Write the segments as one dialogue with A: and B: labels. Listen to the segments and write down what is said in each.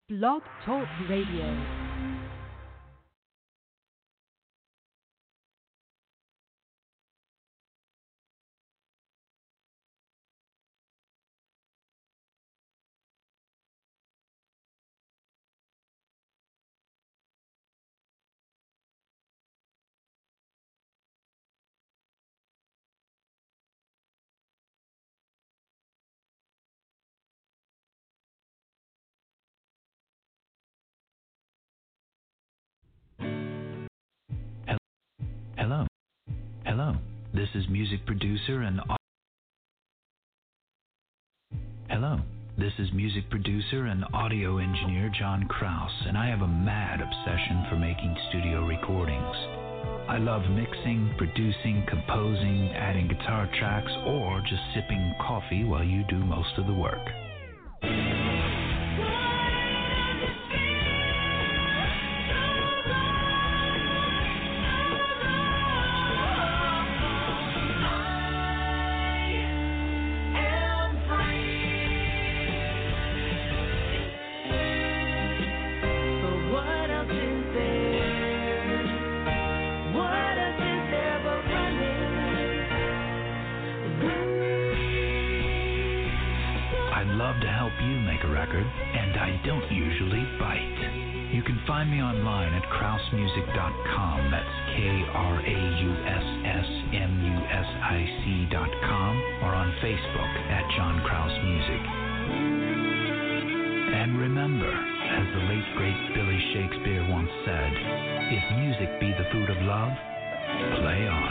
A: Blog Talk Radio.
B: Hello. This is music producer and audio engineer John Krause, and I have a mad obsession for making studio recordings. I love mixing, producing, composing, adding guitar tracks, or just sipping coffee while you do most of the work. And I don't usually bite. You can find me online at kraussmusic.com. That's KRAUSSMUSIC.com, or on Facebook at John Krause Music. And remember, as the late great Billy Shakespeare once said, if music be the food of love, play on.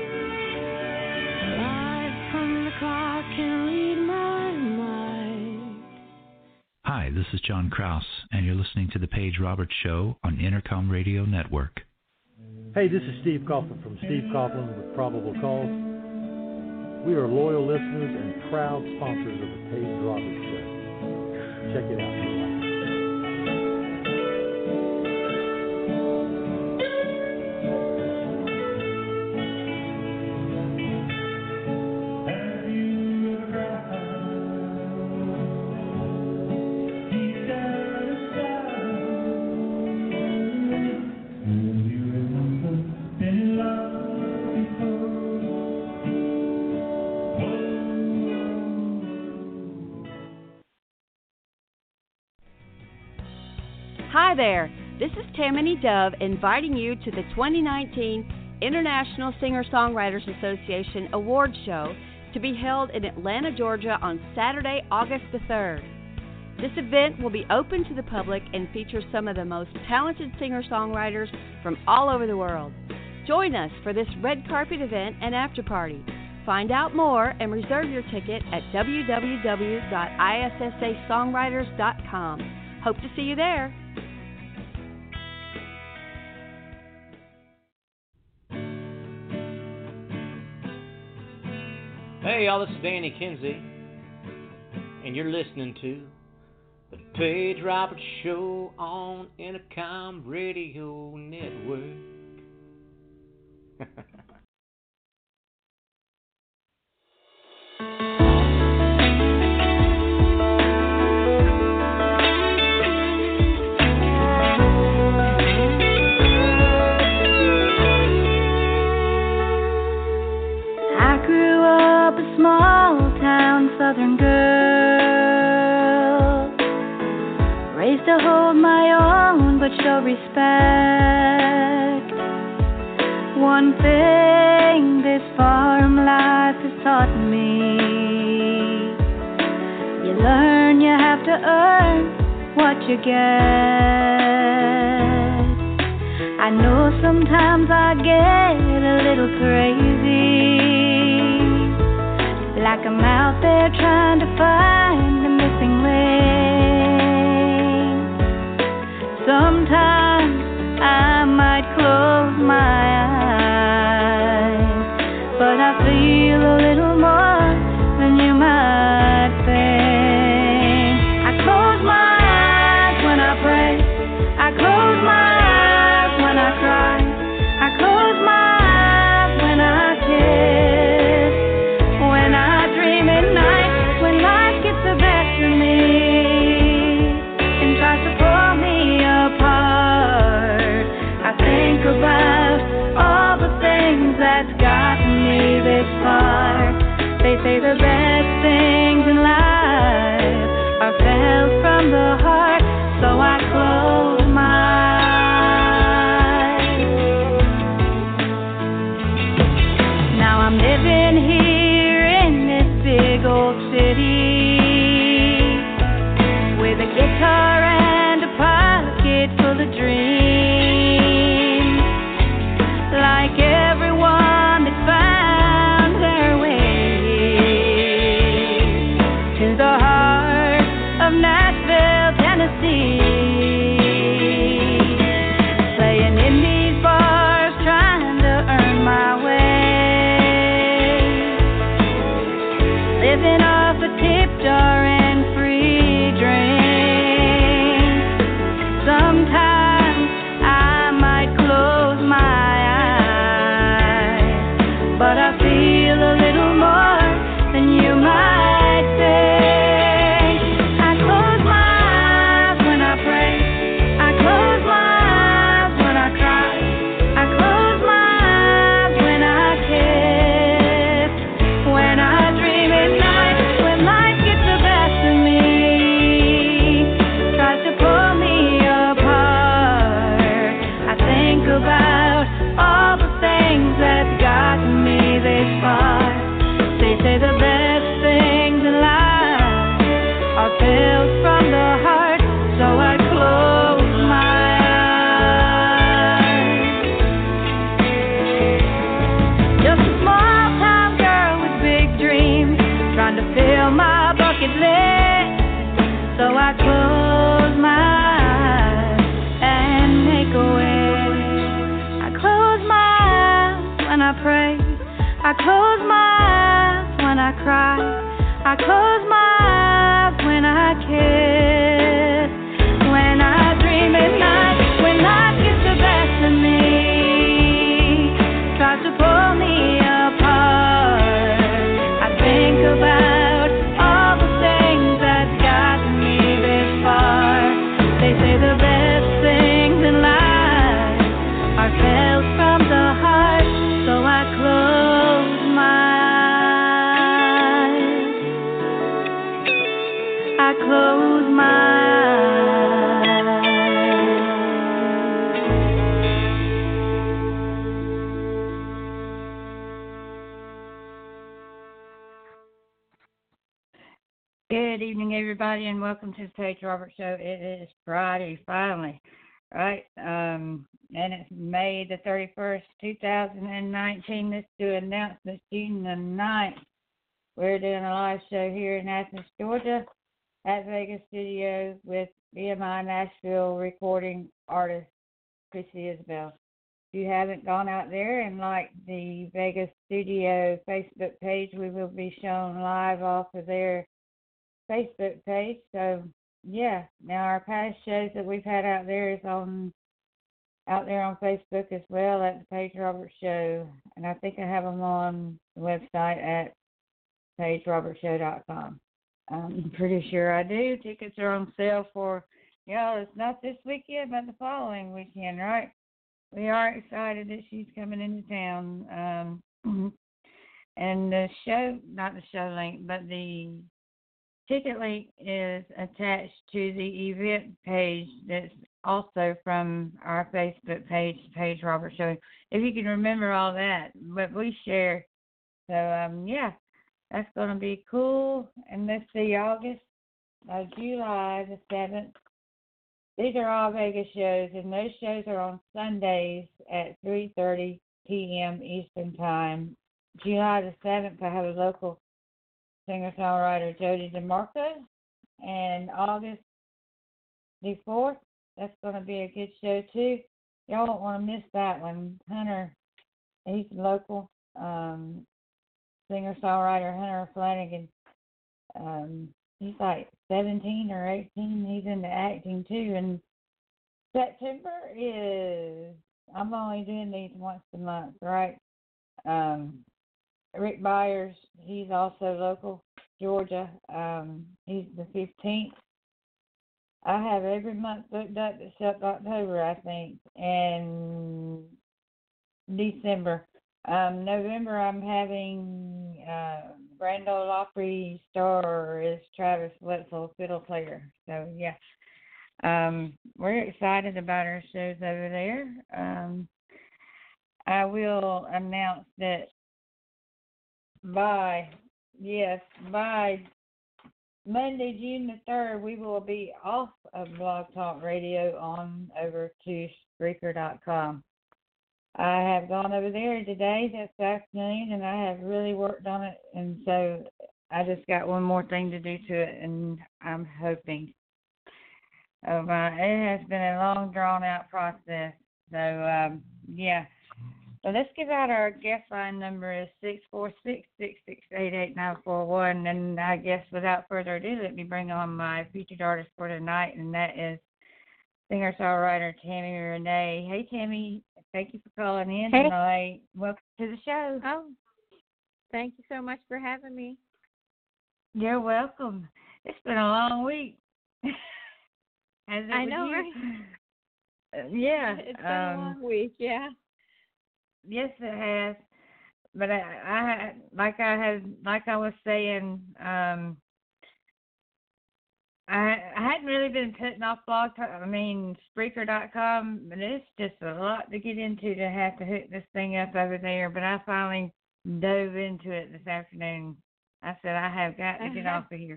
B: Live from the clock can read my mind. Hi, this is John Krause, and you're listening to The Paige Roberts Show on Intercom Radio Network.
C: Hey, this is Steve Coughlin from Steve Coughlin with Probable Cause. We are loyal listeners and proud sponsors of The Paige Roberts Show. Check it out.
D: Hi there, this is Tammany Dove inviting you to the 2019 International Singer-Songwriters Association Awards Show to be held in Atlanta, Georgia on Saturday, August the 3rd. This event will be open to the public and features some of the most talented singer-songwriters from all over the world. Join us for this red carpet event and after party. Find out more and reserve your ticket at www.issasongwriters.com. Hope to see you there.
E: Hey y'all, this is Danny Kinsey, and you're listening to The Paige Roberts Show on Intercom Radio Network.
F: Small town southern girl, raised to hold my own but show respect. One thing this farm life has taught me: you learn you have to earn what you get. I know sometimes I get a little crazy, like I'm out there trying to find the missing link. Sometimes I might close my eyes, but I feel a little more than you might think. I close my eyes when I pray, I close my eyes when I cry, I close my eyes when I kiss, when I dream at night, when life gets the best. Nashville, Tennessee. Playing in these bars, trying to earn my way. Living off a tip jar and free drinks. Sometimes I might close my eyes, but I feel a little more than you might think. I close my eyes when I pray. I close my eyes when I cry. I close my eyes when I kiss. When I dream at night, when life gets the best of me, tries to pull me apart, I think about all the things that gotten me this far. They say the best things in life are felt from the heart, so I close my eyes. Just a small-time girl with big dreams, trying to fill my bucket list, so I close my eyes and make a wish. I close my eyes when I pray. I close my eyes when I cry. I close my eyes when I kiss. When I dream at night, when life gets the best of me, tries to pull me apart, I think about all the things that got me this far. They say the best things in life are felt from the heart, so I close my eyes. I close my eyes. Good evening, everybody, and welcome to the Paige Roberts Show. It is Friday, finally, right? And it's May the 31st, 2019. Let's do announcements. June the 9th, we're doing a live show here in Athens, Georgia, at Vegas Studio with BMI Nashville recording artist Chrissy Isabel. If you haven't gone out there and liked the Vegas Studio Facebook page, we will be shown live off of their Facebook page. So, yeah, now our past shows that we've had out there is out there on Facebook as well at the Paige Roberts Show. And I think I have them on the website at PaigeRobertsShow.com. I'm pretty sure I do. Tickets are on sale for, it's not this weekend, but the following weekend, right? We are excited that she's coming into town. And the show, not the show link, but the ticket link is attached to the event page that's also from our Facebook page, Paige Roberts Show. If you can remember all that, but we share. So, that's going to be cool. And let's see, July the 7th. These are all Vegas shows, and those shows are on Sundays at 3:30 p.m. Eastern Time. July the 7th, I have a local singer-songwriter, Jody DeMarco. And August the 4th, that's going to be a good show, too. Y'all don't want to miss that one. Hunter, he's local. Singer-songwriter Hunter Flanagan. He's like 17 or 18. He's into acting too. And September is, I'm only doing these once a month, right? Rick Byers, he's also local, Georgia. He's the 15th. I have every month booked up except October, I think, and December. November, I'm having Grand Ole Opry star is Travis Wetzel, fiddle player. So, yeah. We're excited about our shows over there. I will announce that by Monday, June the 3rd, we will be off of Blog Talk Radio on over to Spreaker.com. I have gone over there today, this afternoon, and I have really worked on it, and so I just got one more thing to do to it, and I'm hoping It has been a long, drawn-out process. So, yeah. So let's give out our guest line number is 646-668-8941. And I guess without further ado, let me bring on my featured artist for tonight, and that is singer-songwriter Tammy Renee. Hey, Tammy. Thank you for calling in tonight. Welcome to the show.
G: Oh, thank you so much for having me.
F: You're welcome. It's been a long week.
G: I know, right?
F: Yeah.
G: It's been a long week, yeah.
F: Yes, it has. But I was saying, I hadn't really been putting off Spreaker.com, but it's just a lot to get into to have to hook this thing up over there. But I finally dove into it this afternoon. I said, I have got to get off of here.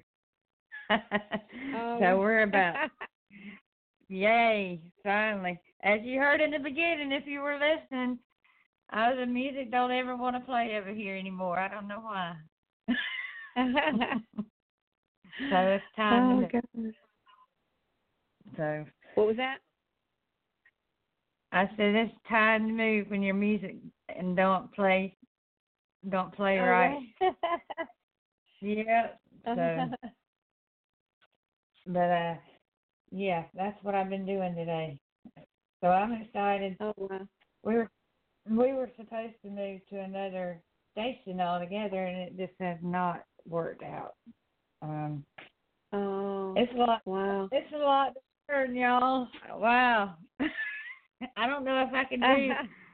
F: So we're about, yay, finally. As you heard in the beginning, if you were listening, the music don't ever want to play over here anymore. I don't know why. So it's time to move. So
G: what was that?
F: I said it's time to move when your music and don't play right. Yeah. So, but yeah, that's what I've been doing today. So I'm excited.
G: Oh wow.
F: We were supposed to move to another station altogether, and it just has not worked out. It's a lot.
G: Wow.
F: It's a lot to learn, y'all. Wow. I don't know if I can do.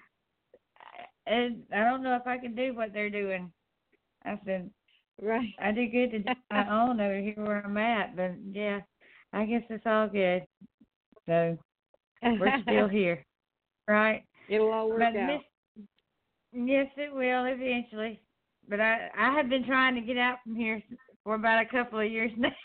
F: I don't know if I can do what they're doing. I said,
G: right.
F: I do good to do my own over here where I'm at, but yeah, I guess it's all good. So we're still here, right?
G: It'll all work out.
F: Yes, it will eventually. But I have been trying to get out from here for about a couple of years now.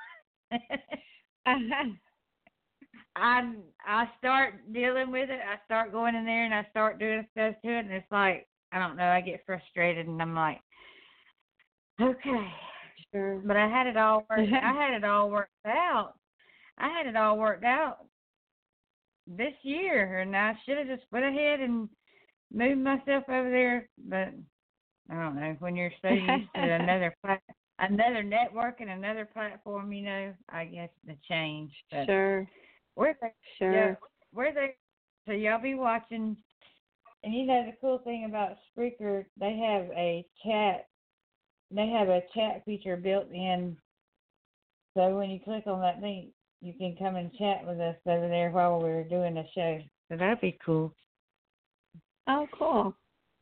F: I start dealing with it. I start going in there and I start doing stuff to it, and it's like, I don't know, I get frustrated and I'm like, okay.
G: Sure.
F: But I had it all worked out. I had it all worked out this year, and I should have just went ahead and moved myself over there, but I don't know, when you're so used to another network and another platform, I guess the change. But
G: sure.
F: We're there.
G: Sure.
F: Yeah, we're there. So y'all be watching. And the cool thing about Spreaker, they have a chat feature built in. So when you click on that link, you can come and chat with us over there while we're doing the show. So that'd be cool.
G: Oh, cool.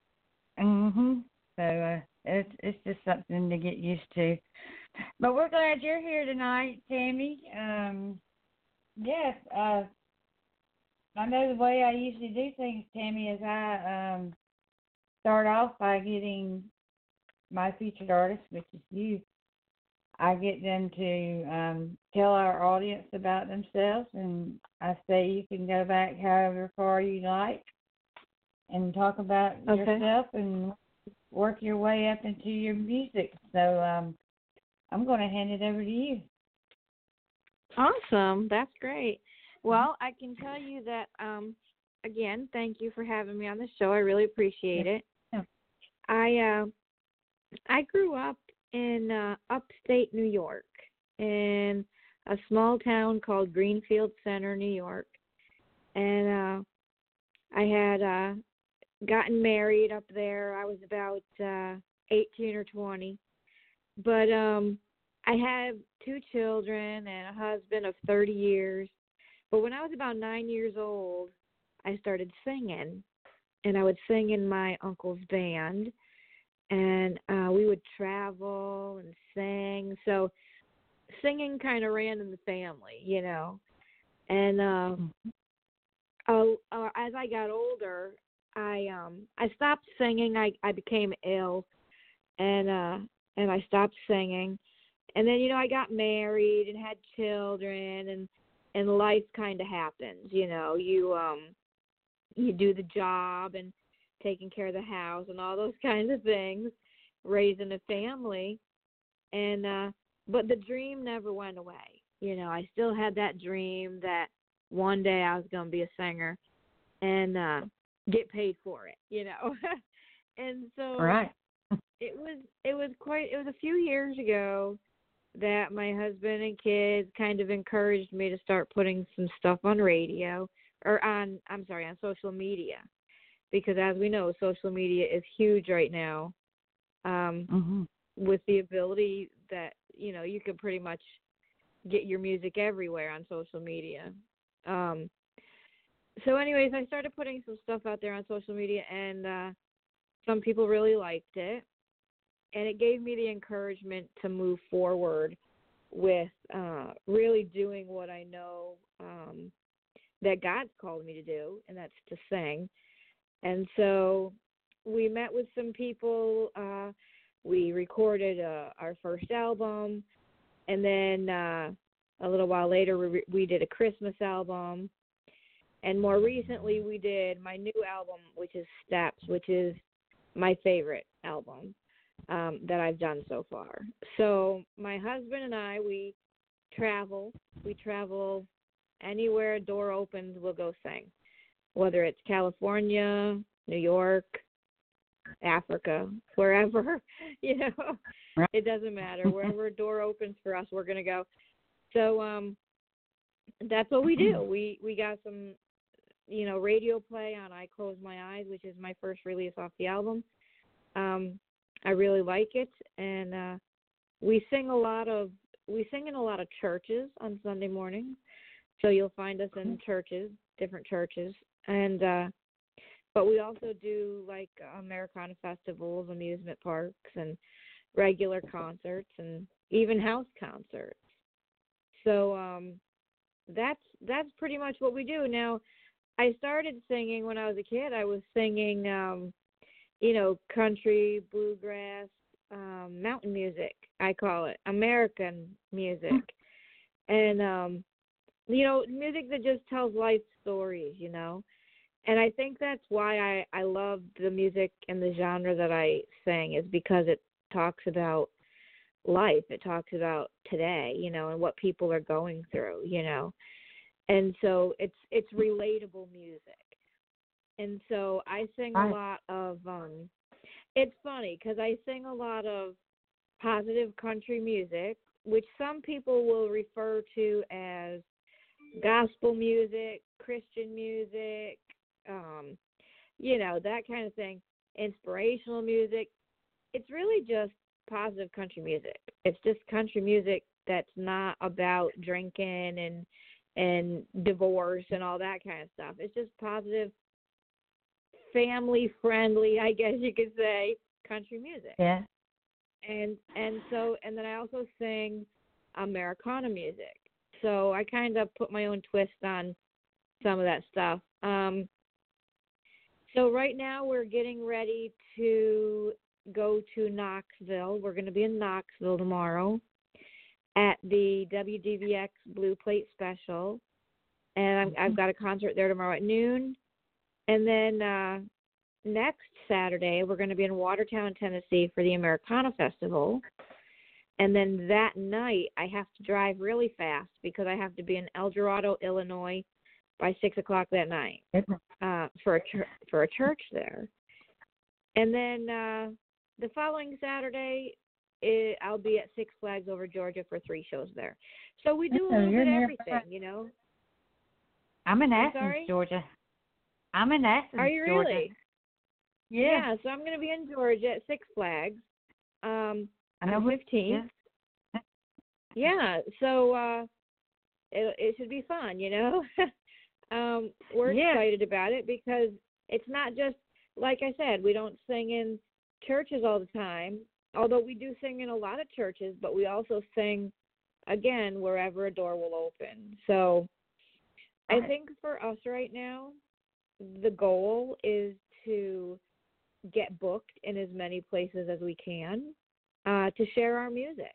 F: So it's just something to get used to. But we're glad you're here tonight, Tammy. Yes, I know the way I usually do things, Tammy, is I start off by getting my featured artist, which is you. I get them to tell our audience about themselves, and I say you can go back however far you like and talk about yourself and work your way up into your music. So I'm going to hand it over to you.
G: Awesome. That's great. Well, I can tell you that, again, thank you for having me on the show. I really appreciate it. I grew up in upstate New York in a small town called Greenfield Center, New York. And I had gotten married up there. I was about 18 or 20. But I had 2 children and a husband of 30 years. But when I was about 9 years old, I started singing. And I would sing in my uncle's band. And we would travel and sing. So singing kind of ran in the family, And as I got older, I stopped singing. I became ill, and I stopped singing. And then I got married and had children, and life kind of happens. You do the job and taking care of the house and all those kinds of things, raising a family, and but the dream never went away. I still had that dream that one day I was going to be a singer and get paid for it, And so
H: Right.
G: it was a few years ago that my husband and kids kind of encouraged me to start putting some stuff on radio on social media, because as we know, social media is huge right now. With the ability that, you can pretty much get your music everywhere on social media. So anyways, I started putting some stuff out there on social media, and some people really liked it. And it gave me the encouragement to move forward with really doing what I know that God's called me to do, and that's to sing. And so we met with some people. We recorded our first album, and then a little while later we did a Christmas album. And more recently we did my new album, which is Steps, which is my favorite album that I've done so far. So my husband and I, we travel anywhere a door opens, we'll go sing, whether it's California, New York, Africa, wherever, it doesn't matter. Wherever a door opens for us, we're going to go. So that's what we do. We got some, radio play on I Close My Eyes, which is my first release off the album. I really like it, and we sing in a lot of churches on Sunday mornings. So you'll find us in churches, different churches, and but we also do like Americana festivals, amusement parks, and regular concerts, and even house concerts. So that's pretty much what we do. Now, I started singing when I was a kid. I was singing, country, bluegrass, mountain music, I call it, American music. And, music that just tells life stories, And I think that's why I love the music and the genre that I sing, is because it talks about life. It talks about today, and what people are going through, And so it's relatable music. And so I sing a lot of it's funny because I sing a lot of positive country music, which some people will refer to as gospel music, Christian music, that kind of thing, inspirational music. It's really just positive country music. It's just country music that's not about drinking and divorce and all that kind of stuff. It's just positive, family friendly, I guess you could say, country music.
H: Yeah.
G: And then I also sing Americana music. So I kind of put my own twist on some of that stuff. So right now we're getting ready to go to Knoxville. We're going to be in Knoxville tomorrow at the WDVX Blue Plate Special. And I've got a concert there tomorrow at noon. And then next Saturday, we're going to be in Watertown, Tennessee for the Americana Festival. And then that night, I have to drive really fast because I have to be in El Dorado, Illinois by 6 o'clock that night for a church there. And then the following Saturday, I'll be at Six Flags over Georgia for 3 shows there. So we do a little bit of everything,
H: I'm in Athens, Georgia. I'm in Athens, Georgia.
G: Are you really?
H: Yeah.
G: So I'm going to be in Georgia at Six Flags on the 15th. Yeah. So it should be fun, We're excited about it because it's not just, like I said, we don't sing in churches all the time, although we do sing in a lot of churches, but we also sing, again, wherever a door will open. So I think for us right now, the goal is to get booked in as many places as we can to share our music,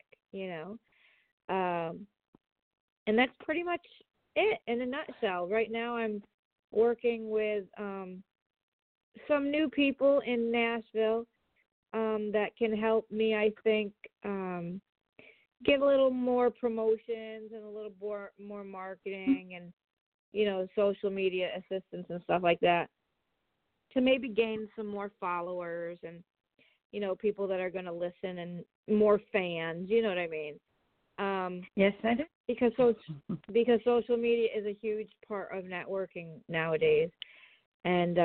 G: and that's pretty much it in a nutshell. Right now I'm working with some new people in Nashville that can help me, I think, get a little more promotions and a little more marketing and, social media assistance and stuff like that to maybe gain some more followers and, people that are going to listen and more fans, you know what I mean?
H: Yes, I do.
G: Because social media is a huge part of networking nowadays. And,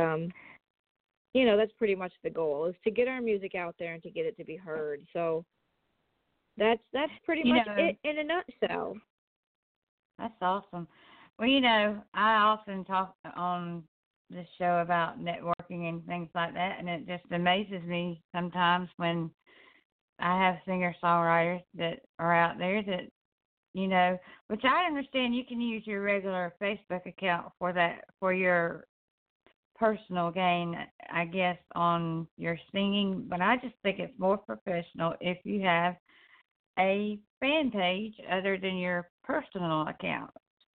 G: that's pretty much the goal, is to get our music out there and to get it to be heard. So that's pretty much it in a nutshell.
H: That's awesome. Well, I often talk on this show about networking and things like that, and it just amazes me sometimes when I have singer-songwriters that are out there that, which I understand you can use your regular Facebook account for your personal gain, I guess, on your singing, but I just think it's more professional if you have a fan page other than your personal account,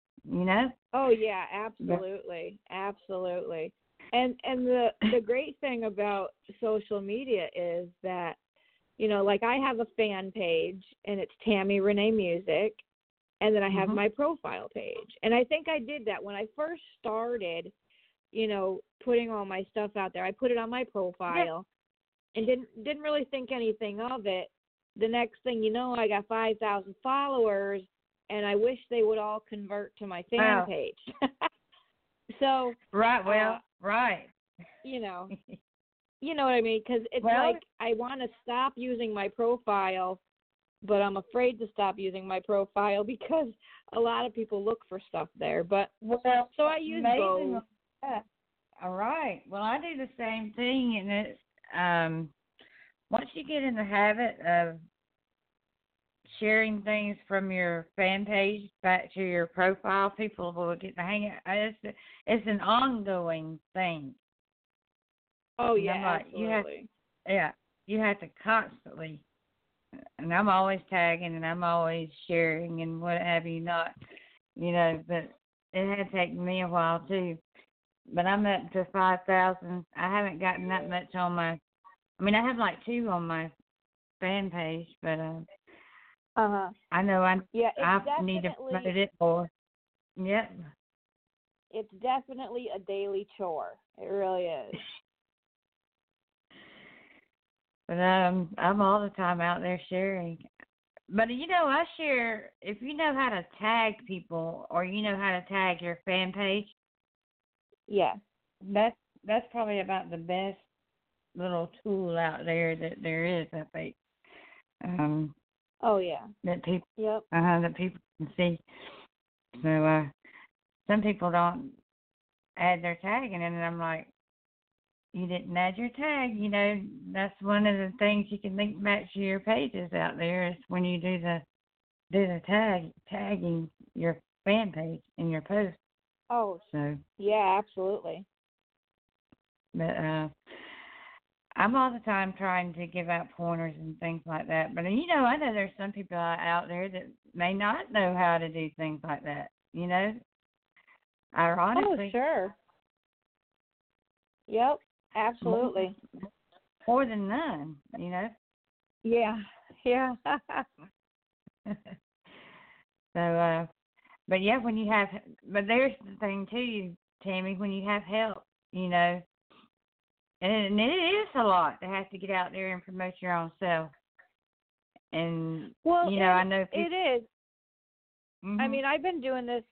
G: Oh yeah, absolutely. Absolutely. And the great thing about social media is that, like I have a fan page and it's Tammy Renee Music, and then I have my profile page. And I think I did that when I first started, putting all my stuff out there. I put it on my profile and didn't really think anything of it. The next thing you know, I got 5,000 followers, and I wish they would all convert to my fan page. So
H: right, right.
G: You know what I mean? Because it's like I want to stop using my profile, but I'm afraid to stop using my profile because a lot of people look for stuff there. But so I use both.
H: All right. Well, I do the same thing, and it's once you get in the habit of sharing things from your fan page back to your profile, people will get the hang of it. It's an ongoing thing.
G: Oh, yeah, absolutely.
H: You have to constantly, and I'm always tagging and I'm always sharing and what have you not, but it had taken me a while too. But I'm up to 5,000. I haven't gotten that much on I have like 2 on my fan page, but I know I need to promote it more. Yep.
G: It's definitely a daily chore. It really is.
H: But I'm all the time out there sharing. But I share, if you know how to tag people or you know how to tag your fan page.
G: Yeah.
H: That's probably about the best little tool out there that there is, I think.
G: Oh yeah.
H: That people.
G: Yep.
H: That people can see. So some people don't add their tag, and then I'm like, you didn't add your tag. That's one of the things you can link back to your pages out there is when you do the tagging your fan page in your post.
G: Oh.
H: So.
G: Yeah, absolutely.
H: But I'm all the time trying to give out pointers and things like that. But, I know there's some people out there that may not know how to do things like that, Ironically.
G: Oh, sure. Yep, absolutely.
H: More than none,
G: Yeah, yeah.
H: So, but yeah, but there's the thing too, Tammy, when you have help, and it is a lot to have to get out there and promote your own self. And, I know people.
G: It is.
H: Mm-hmm.
G: I've been doing this,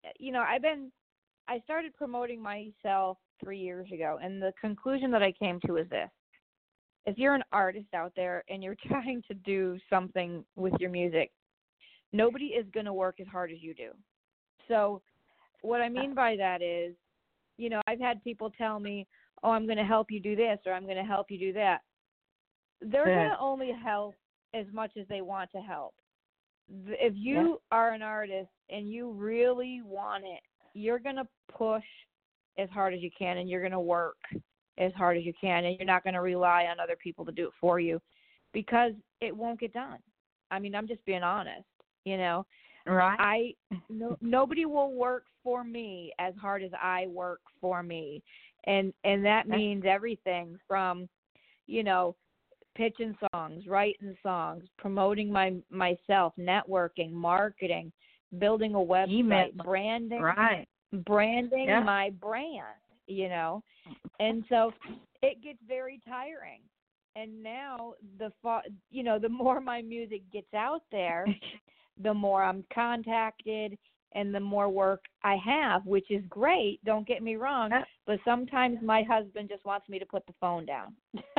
G: I started promoting myself 3 years ago, and the conclusion that I came to is this. If you're an artist out there and you're trying to do something with your music, nobody is going to work as hard as you do. So what I mean by that is, I've had people tell me, oh, I'm going to help you do this or I'm going to help you do that. They're going to only help as much as they want to help. If you are an artist and you really want it, you're going to push as hard as you can and you're going to work as hard as you can, and you're not going to rely on other people to do it for you because it won't get done. I'm just being honest,
H: Right.
G: Nobody will work for me as hard as I work for me. And that means everything from, pitching songs, writing songs, promoting myself, networking, marketing, building a website, branding,
H: Yep.
G: my brand, and so it gets very tiring. And now the more my music gets out there, the more I'm contacted and the more work I have, which is great. Don't get me wrong, but sometimes my husband just wants me to put the phone down.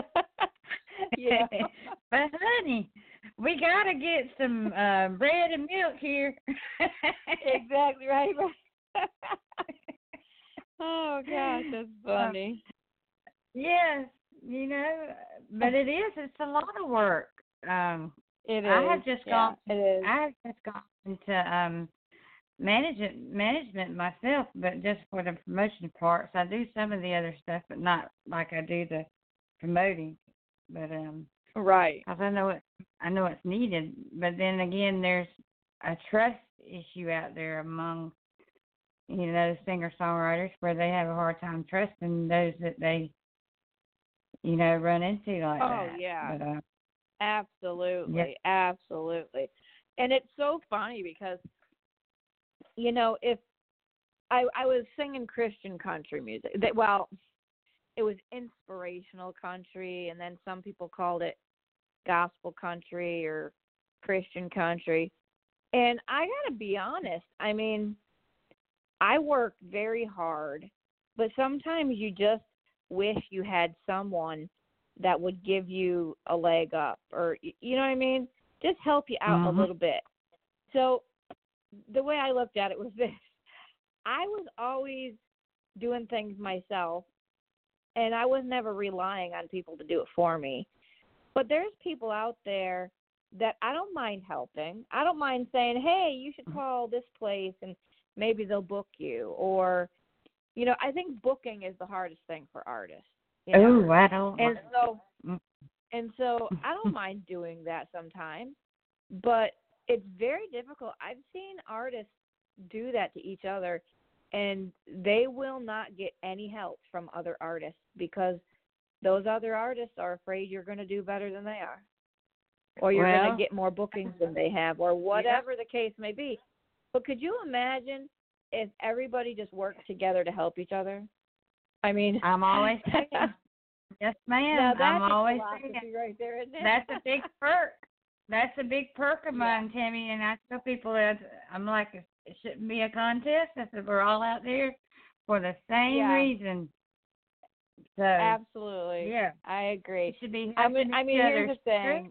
H: But honey, we gotta get some bread and milk here.
G: Exactly right. Oh gosh, that's funny.
H: Yes, but it's a lot of work.
G: It is.
H: I have just gone.
G: It is.
H: I have just gone into management myself, but just for the promotion parts. I do some of the other stuff, but not like I do the promoting. But
G: right.
H: Because I know it's needed. But then again, there's a trust issue out there among singer-songwriters where they have a hard time trusting those that they run into like that.
G: Oh yeah.
H: But,
G: absolutely.
H: Yep.
G: Absolutely. And it's so funny because if I was singing Christian country music, it was inspirational country, and then some people called it gospel country or Christian country. And I got to be honest, I mean, I work very hard, but sometimes you just wish you had someone that would give you a leg up, or, you know what I mean? Just help you out a little bit. So the way I looked at it was this. I was always doing things myself, and I was never relying on people to do it for me. But there's people out there that I don't mind helping. I don't mind saying, hey, you should call this place and maybe they'll book you. Or, I think booking is the hardest thing for artists.
H: Oh, I don't.
G: And so I don't mind doing that sometimes, but it's very difficult. I've seen artists do that to each other, and they will not get any help from other artists because those other artists are afraid you're going to do better than they are, or you're going to get more bookings than they have, or whatever the case may be. But could you imagine if everybody just worked together to help each other? I mean,
H: I'm always saying, yes, ma'am. I'm always saying,
G: right there, isn't it?
H: That's a big perk. That's a big perk of mine, Tammy. And I tell people that I'm like, it shouldn't be a contest. I said we're all out there for the same reason. So
G: absolutely,
H: yeah,
G: I agree.
H: It should be.
G: I mean, here's the thing.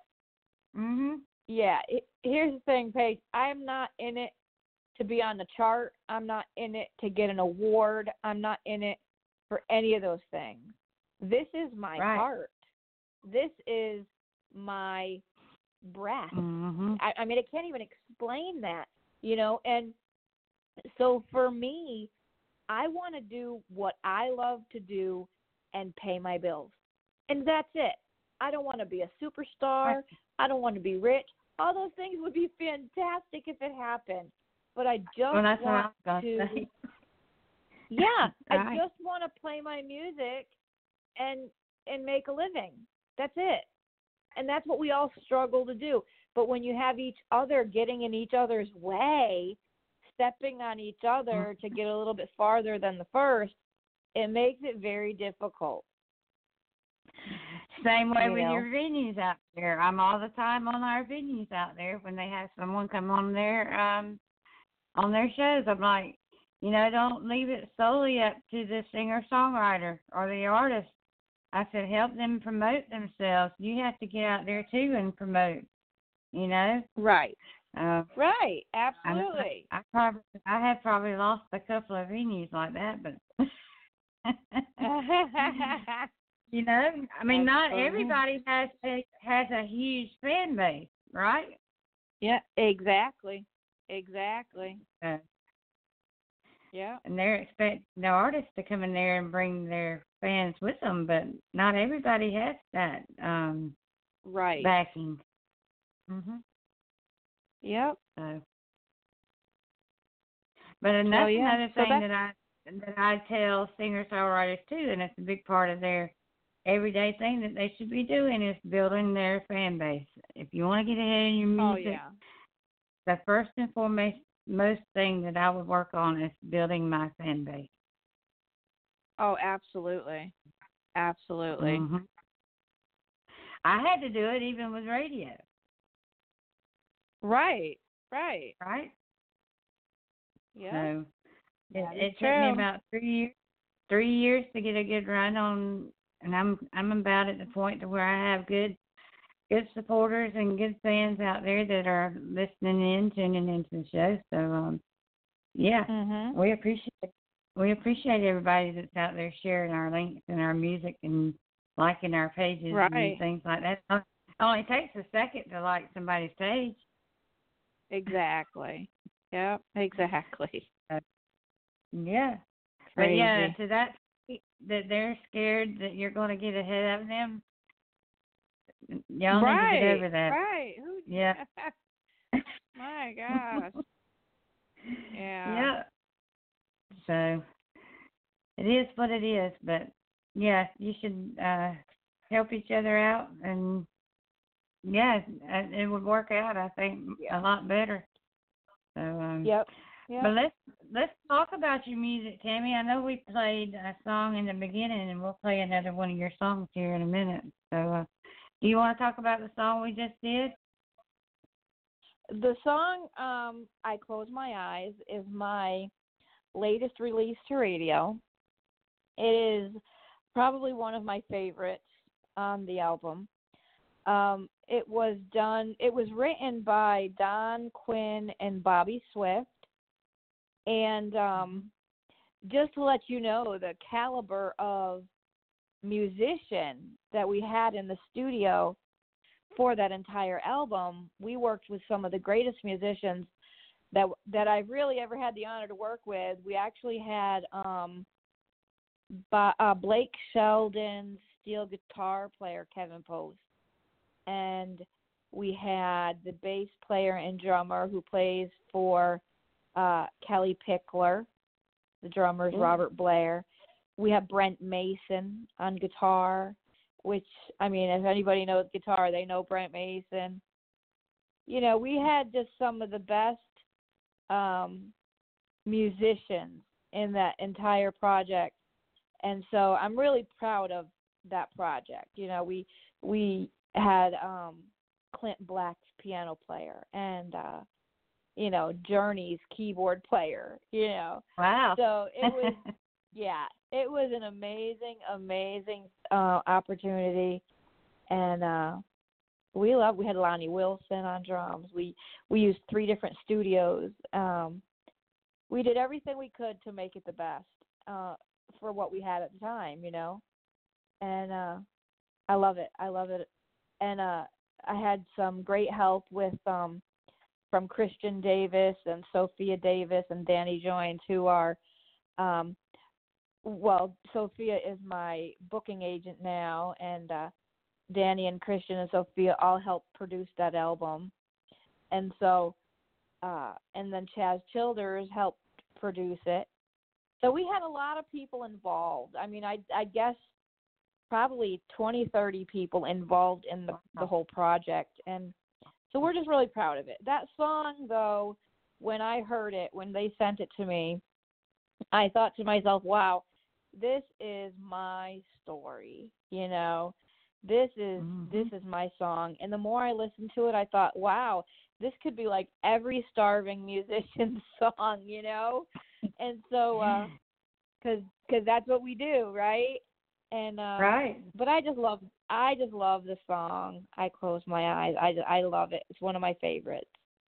G: Yeah, here's the thing, Paige. I'm not in it to be on the chart. I'm not in it to get an award. I'm not in it for any of those things. This is my heart. This is my breath. I mean, I can't even explain that, and so for me, I want to do what I love to do and pay my bills. And that's it. I don't want to be a superstar. I don't want to be rich. All those things would be fantastic if it happened. But I just want to yeah, I just want to play my music and make a living. That's it. And that's what we all struggle to do. But when you have each other getting in each other's way, stepping on each other to get a little bit farther than the first, it makes it very difficult.
H: Same way with your venues out there. I'm all the time on our venues out there when they have someone come on their shows. I'm like, don't leave it solely up to the singer-songwriter or the artist. I said, help them promote themselves. You have to get out there too and promote.
G: Right.
H: Right.
G: Absolutely.
H: I have probably lost a couple of venues like that, but I mean, not everybody has a huge fan base, right?
G: Yeah, exactly. Yeah.
H: And they're expecting the artists to come in there and bring their fans with them, but not everybody has that backing.
G: Yep.
H: So. But another thing that I tell singer-songwriters too, and it's a big part of their everyday thing that they should be doing is building their fan base. If you want to get ahead in your music, the first and foremost most thing that I would work on is building my fan base.
G: Oh, absolutely. Absolutely.
H: Mm-hmm. I had to do it even with radio.
G: Right.
H: Yeah. So it took
G: true.
H: me about 3 years to get a good run on, and I'm about at the point to where I have good supporters and good fans out there that are listening in, tuning into the show. So we appreciate everybody that's out there sharing our links and our music and liking our pages and things like that. It only takes a second to like somebody's page.
G: Exactly. Yep, exactly.
H: Yeah.
G: Crazy.
H: But yeah, to that they're scared that you're going to get ahead of them. Y'all need to get over that.
G: Right.
H: Yeah.
G: My gosh.
H: Yeah. So it is what it is, but yeah, you should help each other out, and yeah, it would work out, I think, a lot better. So
G: Yep.
H: But let's talk about your music, Tammy. I know we played a song in the beginning, and we'll play another one of your songs here in a minute. So do you want to talk about the song we just did?
G: The song I Close My Eyes is my latest release to radio. It is probably one of my favorites on the album. It was written by Don Quinn and Bobby Swift. And just to let you know the caliber of musician that we had in the studio for that entire album, we worked with some of the greatest musicians that I've really ever had the honor to work with. We actually had Blake Sheldon's steel guitar player, Kevin Post. And we had the bass player and drummer who plays for Kelly Pickler. The drummer is Robert Blair. We have Brent Mason on guitar, which, I mean, if anybody knows guitar, they know Brent Mason. You know, we had just some of the best musicians in that entire project. And so I'm really proud of that project. You know, we had Clint Black's piano player and, you know, Journey's keyboard player, you know.
H: Wow.
G: So it was, it was an amazing opportunity. And we had Lonnie Wilson on drums. We used 3 different studios. We did everything we could to make it the best for what we had at the time, you know. And I love it. And I had some great help with from Christian Davis and Sophia Davis and Danny Joines, who are, Sophia is my booking agent now, and Danny and Christian and Sophia all helped produce that album. And so, and then Chaz Childers helped produce it. So we had a lot of people involved. I mean, I guess probably 20, 30 people involved in the whole project. And so we're just really proud of it. That song, though, when I heard it, when they sent it to me, I thought to myself, wow, this is my story, you know. This is my song. And the more I listened to it, I thought, wow, this could be like every starving musician's song, you know. And so, because that's what we do, right? And
H: right.
G: But I just love the song. I Close My Eyes. I love it. It's one of my favorites.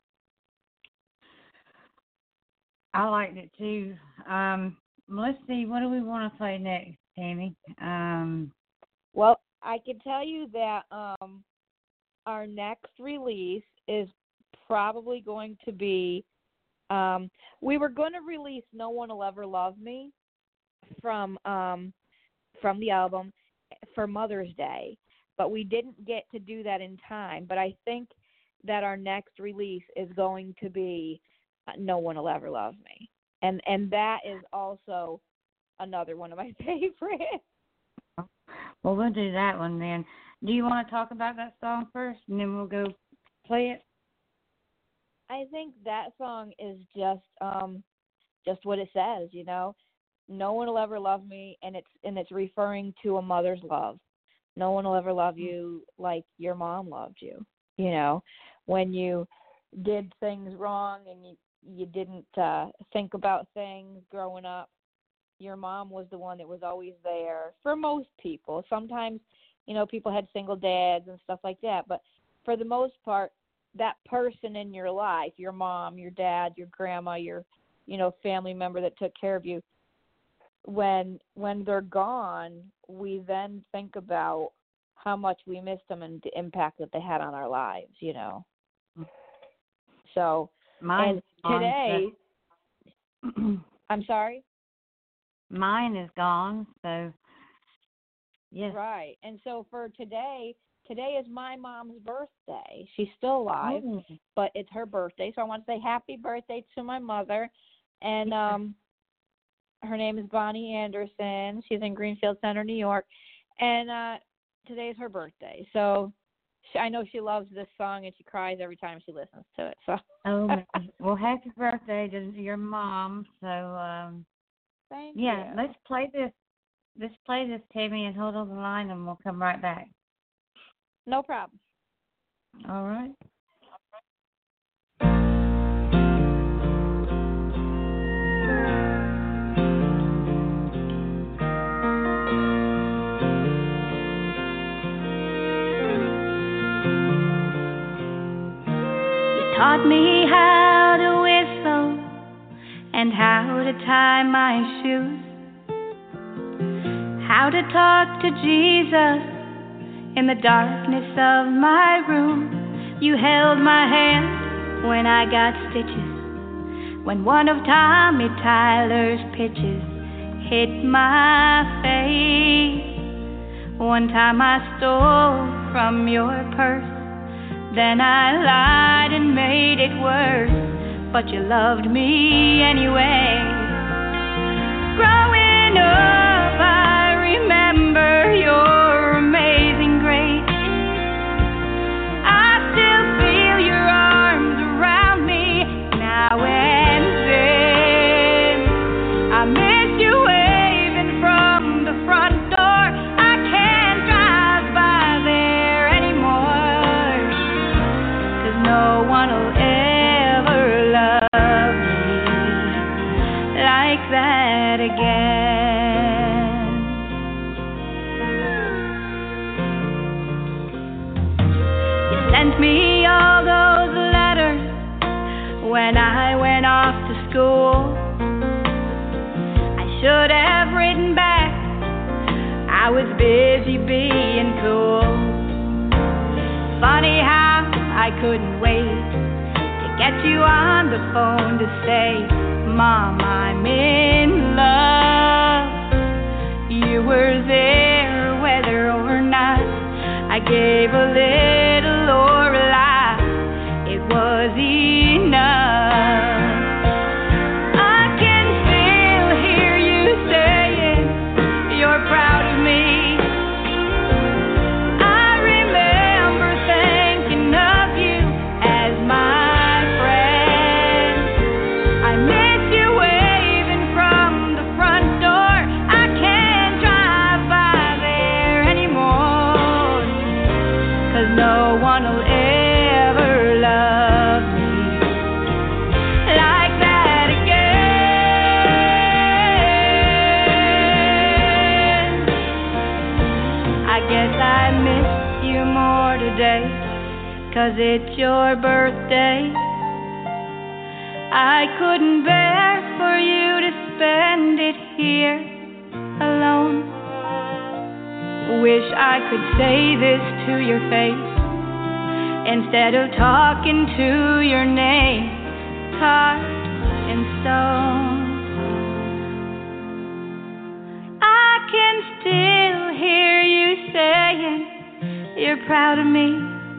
H: I liked it too. Let's see. What do we want to play next, Tammy?
G: Well, I can tell you that our next release is probably going to be. We were going to release "No One Will Ever Love Me" from the album for Mother's Day, but we didn't get to do that in time. But I think that our next release is going to be "No One Will Ever Love Me," and that is also another one of my favorites.
H: Well, we'll do that one then. Do you want to talk about that song first, and then we'll go play it?
G: I think that song is just what it says, you know. No one will ever love me, and it's referring to a mother's love. No one will ever love you like your mom loved you. You know, when you did things wrong and you didn't think about things growing up, your mom was the one that was always there for most people. Sometimes, you know, people had single dads and stuff like that, but for the most part, that person in your life, your mom, your dad, your grandma, your, you know, family member that took care of you, when they're gone, we then think about how much we missed them and the impact that they had on our lives, you know. So, and today, I'm sorry?
H: Mine is gone, so, yes.
G: Right. And so for today is my mom's birthday. She's still alive, but it's her birthday. So I want to say happy birthday to my mother. And her name is Bonnie Anderson. She's in Greenfield Center, New York. And today is her birthday. So I know she loves this song, and she cries every time she listens to it. So.
H: Well, happy birthday to your mom. So,
G: thank
H: you. Let's play this. Let's play this, Tammy, and hold on the line, and we'll come right back.
G: No problem.
H: All right.
F: You taught me how to whistle and how to tie my shoes, how to talk to Jesus in the darkness of my room. You held my hand when I got stitches, when one of Tommy Tyler's pitches hit my face. One time I stole from your purse, then I lied and made it worse, but you loved me anyway. Growing up, I remember your amazing grace. I still feel your arms around me now and then. I miss you waving from the front door. I can't drive by there anymore, 'cause no one will ever love me like that again. Sent me all those letters when I went off to school. I should have written back, I was busy being cool. Funny how I couldn't wait to get you on the phone to say, Mom, I'm in love. You were there whether or not I gave a little or a lot. It was enough. I can still hear you saying you're proud of me. I remember thinking of you as my friend. I miss you waving from the front door. I can't drive by there anymore, 'cause no one will ever love me like that again. I guess I miss you more today, 'cause it's your birthday. I couldn't bear for you to spend it here alone. Wish I could say this to your face instead of talking to your name carved in stone. I can still hear you saying you're proud of me.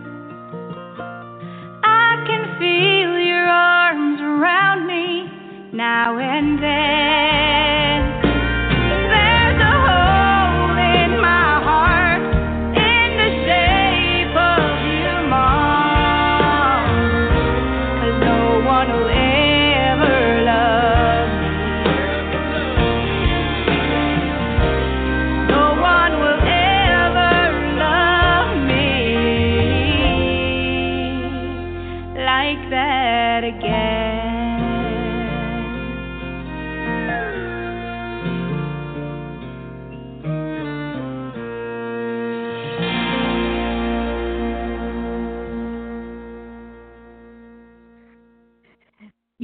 F: I can feel your arms around me now and then. There's a hole in my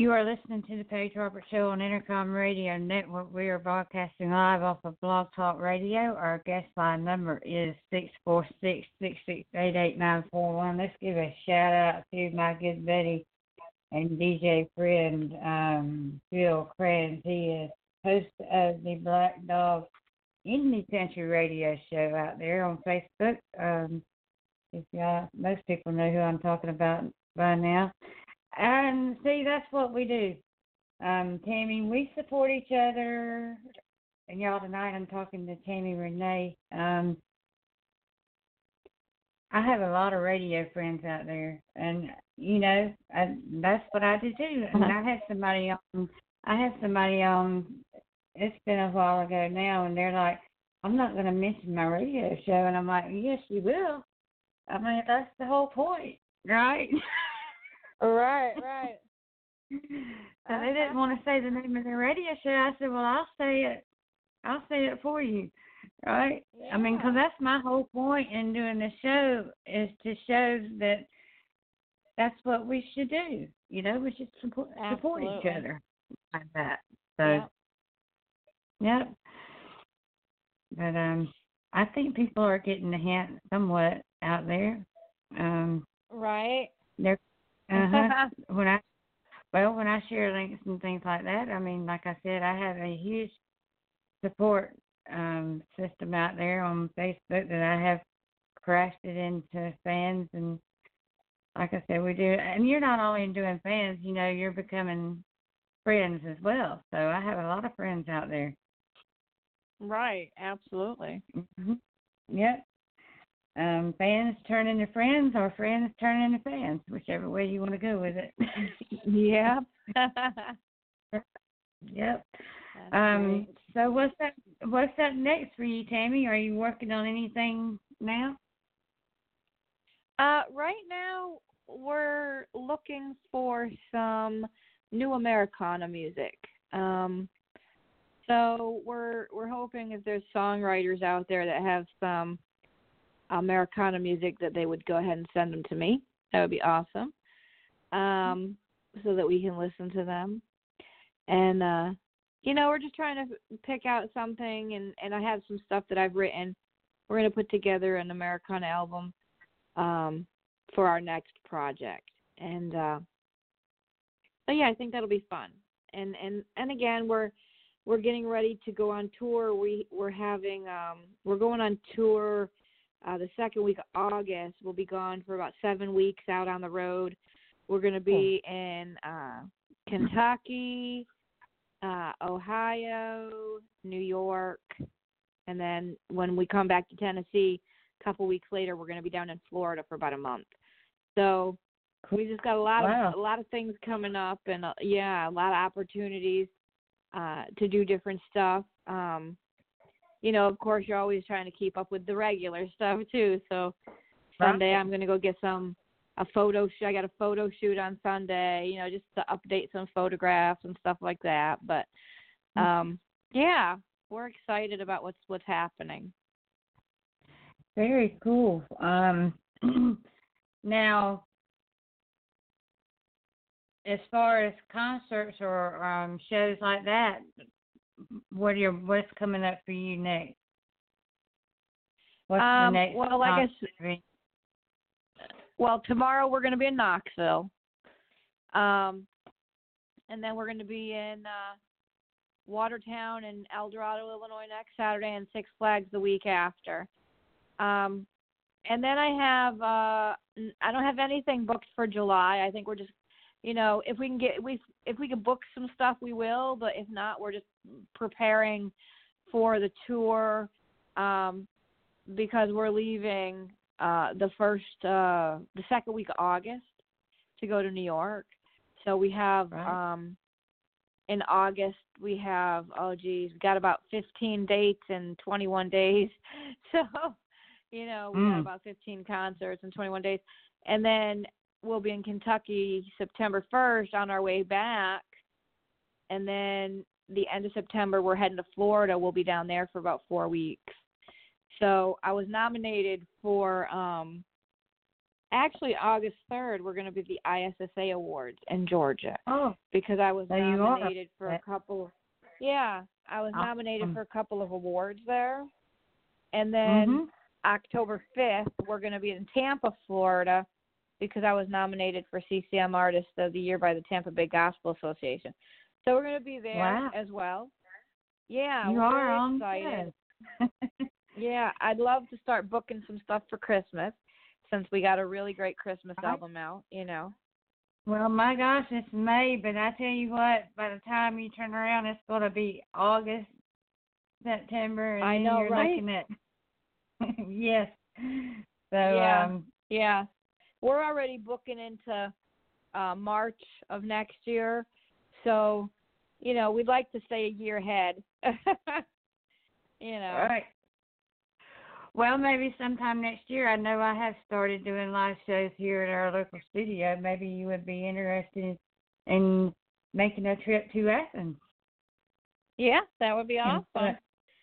H: You are listening to the Paige Roberts Show on Intercom Radio Network. We are broadcasting live off of Blog Talk Radio. Our guest line number is 646-668-8941. Let's give a shout out to my good buddy and DJ friend, Phil Kranz. He is host of the Black Dog Indie Country Radio Show out there on Facebook. If y'all, most people know who I'm talking about by now. And see, that's what we do. Tammy, we support each other. And y'all, tonight I'm talking to Tammy Renee. I have a lot of radio friends out there. And, you know, that's what I do too. And I had somebody on, it's been a while ago now, and they're like, I'm not going to mention my radio show. And I'm like, yes, you will. I mean, that's the whole point, right?
G: Right.
H: They didn't want to say the name of their radio show. I said, well, I'll say it for you, right? Yeah. I mean, because that's my whole point in doing the show, is to show that that's what we should do. You know, we should support each other like that. So, yep. But I think people are getting the hint somewhat out there.
G: Right.
H: They're when I share links and things like that, I mean, like I said, I have a huge support system out there on Facebook that I have crafted into fans, and like I said, we do. And you're not only doing fans, you know, you're becoming friends as well. So I have a lot of friends out there.
G: Right. Absolutely.
H: Mm-hmm. Yep. Fans turn into friends, or friends turn into fans, whichever way you want to go with it.
G: Yep.
H: Yep. So what's up next for you, Tammy? Are you working on anything now?
G: Right now we're looking for some new Americana music. So we're hoping if there's songwriters out there that have some Americana music that they would go ahead and send them to me. That would be awesome. So that we can listen to them. And, you know, we're just trying to pick out something, and I have some stuff that I've written. We're going to put together an Americana album for our next project. And, so yeah, I think that'll be fun. And again, we're getting ready to go on tour. We're going on tour the second week of August. We'll be gone for about 7 weeks out on the road. We're going to be in Kentucky, Ohio, New York, and then when we come back to Tennessee a couple weeks later, we're going to be down in Florida for about a month. So we just got a lot of things coming up, and a lot of opportunities to do different stuff. You know, of course, you're always trying to keep up with the regular stuff too. So Sunday, I'm going to go get a photo shoot. I got a photo shoot on Sunday, you know, just to update some photographs and stuff like that. But we're excited about what's happening.
H: Very cool. Now, as far as concerts or shows like that, what's coming up for you next? What's the next?
G: Well, like I said, tomorrow we're going to be in Knoxville, and then we're going to be in Watertown and El Dorado, Illinois next Saturday, and Six Flags the week after. And then I don't have anything booked for July. I think we're just, you know, if we can book some stuff, we will. But if not, we're just preparing for the tour because we're leaving the second week of August to go to New York. So we have in August we have we got about 15 dates in 21 days. So you know we got about 15 concerts in 21 days, and then we'll be in Kentucky September 1st on our way back, and then the end of September we're heading to Florida. We'll be down there for about 4 weeks. So I was nominated for actually August 3rd, we're going to be at the ISSA Awards in Georgia.
H: Oh,
G: because I was
H: there you
G: nominated
H: are.
G: for a couple. Yeah, I was nominated for a couple of awards there, and then October 5th, we're going to be in Tampa, Florida, because I was nominated for CCM Artist of the Year by the Tampa Bay Gospel Association. So we're going to be there as well. Yeah,
H: you
G: we're
H: are
G: really excited. Yeah, I'd love to start booking some stuff for Christmas since we got a really great Christmas album out, you know.
H: Well, my gosh, it's May, but I tell you what, by the time you turn around, it's going to be August, September, and
G: I know,
H: you're
G: right?
H: looking at yes. So
G: yeah, we're already booking into March of next year, so you know we'd like to stay a year ahead. You know.
H: All right. Well, maybe sometime next year. I know I have started doing live shows here at our local studio. Maybe you would be interested in making a trip to Athens.
G: Yeah, that would be awesome.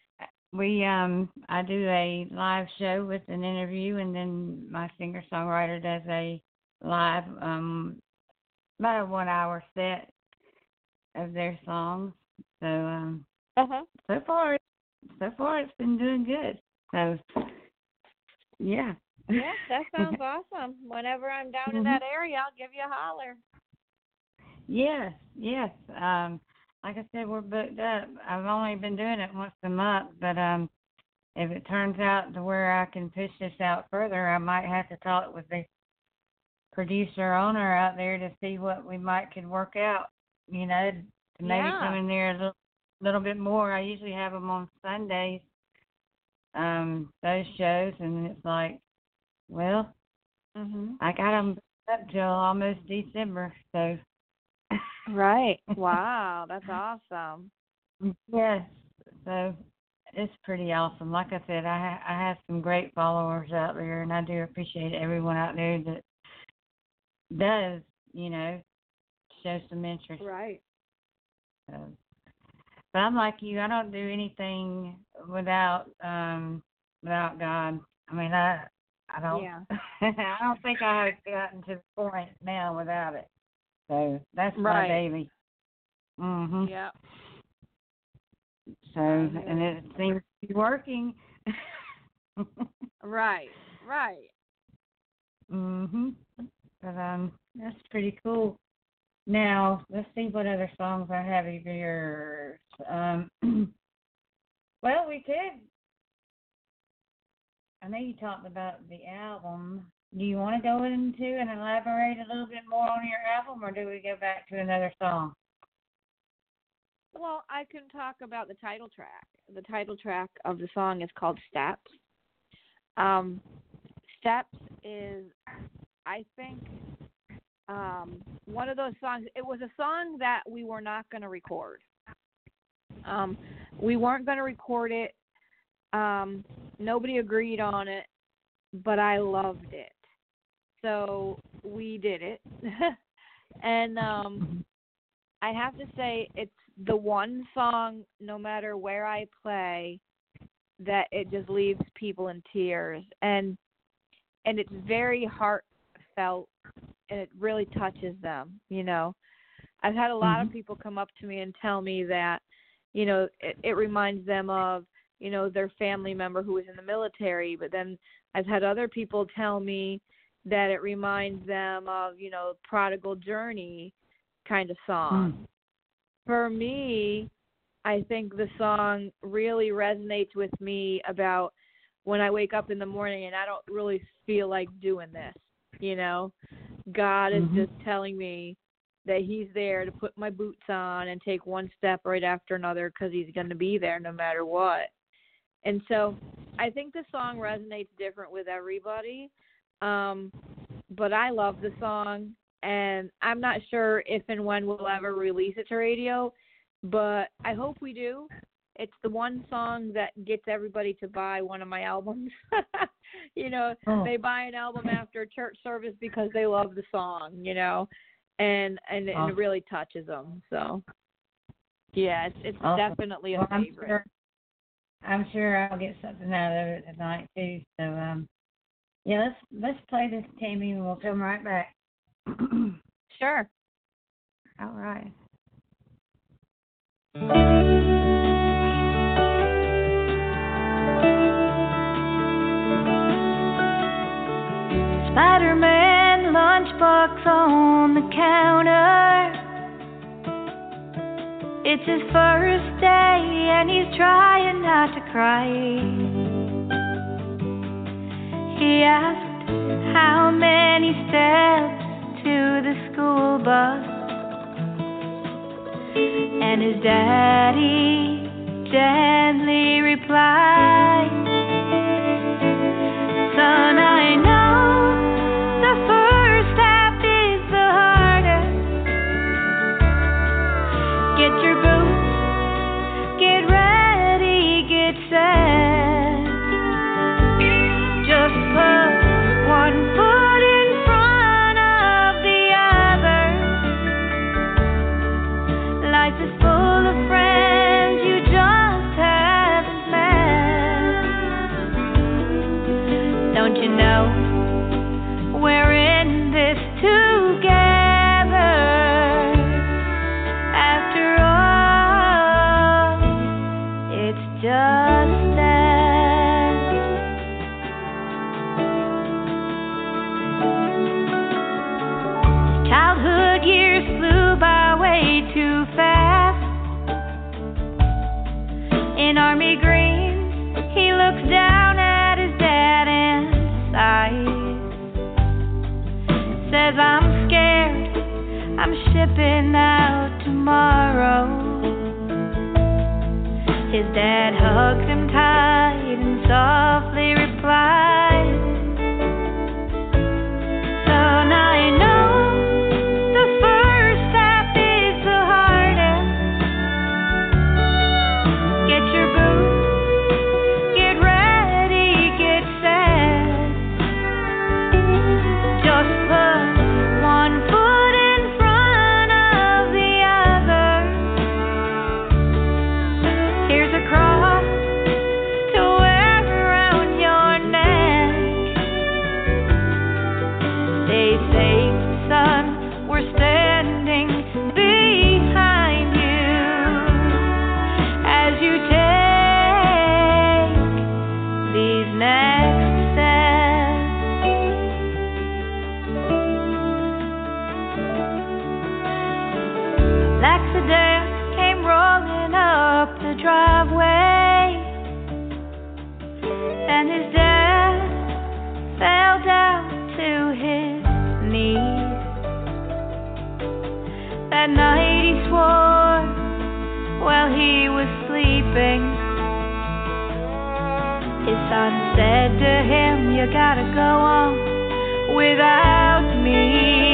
H: I do a live show with an interview, and then my singer-songwriter does a live, about a 1 hour set of their songs. So, so far it's been doing good. So, yeah.
G: Yeah, that sounds awesome. Whenever I'm down in that area, I'll give you a holler.
H: Yes. Like I said, we're booked up. I've only been doing it once a month, but if it turns out to where I can push this out further, I might have to talk with the producer owner out there to see what we could work out, you know, to maybe come in there a little bit more. I usually have them on Sundays. Those shows, and it's like, well, I got them up till almost December, so.
G: Right. Wow, that's awesome.
H: Yes, so it's pretty awesome. Like I said, I have some great followers out there, and I do appreciate everyone out there that does, you know, show some interest.
G: Right.
H: So. But I'm like you. I don't do anything without God. I mean, I don't.
G: Yeah.
H: I don't think I have gotten to the point now without it. So that's my baby.
G: Yeah.
H: So and it seems to be working.
G: Right.
H: But that's pretty cool. Now, let's see what other songs I have of yours. Well, we could. I know you talked about the album. Do you want to go into and elaborate a little bit more on your album, or do we go back to another song?
G: Well, I can talk about the title track. The title track of the song is called Steps. Steps is, I think, one of those songs. It was a song that we were not going to record. We weren't going to record it. Nobody agreed on it, but I loved it. So we did it. And I have to say it's the one song, no matter where I play, that it just leaves people in tears. And it's very heartfelt, and it really touches them, you know. I've had a lot of people come up to me and tell me that, you know, it reminds them of, you know, their family member who was in the military. But then I've had other people tell me that it reminds them of, you know, Prodigal Journey kind of song. For me, I think the song really resonates with me about when I wake up in the morning and I don't really feel like doing this, you know. God is just telling me that he's there to put my boots on and take one step right after another because he's going to be there no matter what. And so I think the song resonates different with everybody, but I love the song, and I'm not sure if and when we'll ever release it to radio, but I hope we do. It's the one song that gets everybody to buy one of my albums. You know, they buy an album after a church service because they love the song, you know, and it really touches them. So, yeah, it's definitely a favorite.
H: I'm sure I'll get something out of it tonight too. So Yeah, let's play this, Tammy, and we'll come right back.
G: Sure.
H: All right.
F: Spider-Man lunchbox on the counter. It's his first day and he's trying not to cry. He asked how many steps to the school bus, and his daddy gently replied, "Son, I know the first step is the hardest. Get your boots, get ready, get set. Just put one foot in front of the other. Life is full of friends you just haven't met. Don't you know we're in this together? After all, it's just that." Childhood years flew by way too fast. In army green, he looks down at his dad and sighs. Says, "I'm scared, I'm shipping out tomorrow." His dad hugs him tight and softly replies, "Son, I know the first step is the hardest. Get your boots, get ready, get set. Just put one foot in front of the other. Here's a cross to wear around your neck. Stay safe, son, we're standing behind you as you take these next steps." L'accident came rolling up the driveway, and his dad fell down to his knees. That night he swore while he was sleeping. His son said to him, "You gotta go on without me."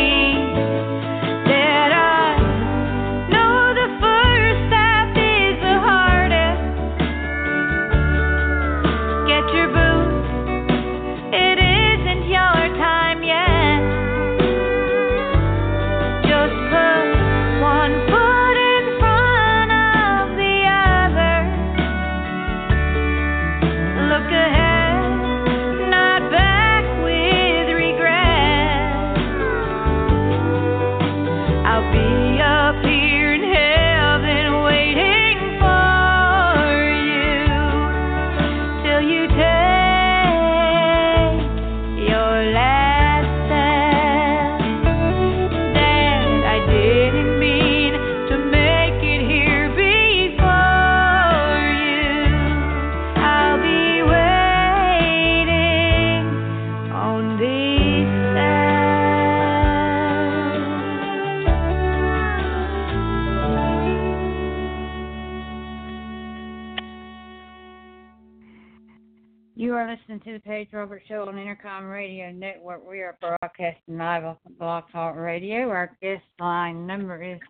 F: Dad, I know the first step is the hardest. Get your boots, it isn't your time yet. Just put one foot in front of the other. Look ahead, not back with regret. I'll be up here in heaven waiting for you till you take your last step. Dad, I didn't mean to make it here before you. I'll be waiting on these steps.
H: You are listening to the Paige Roberts Show on Intercom Radio Network. We are broadcasting live off of Blog Talk Radio. Our guest line number is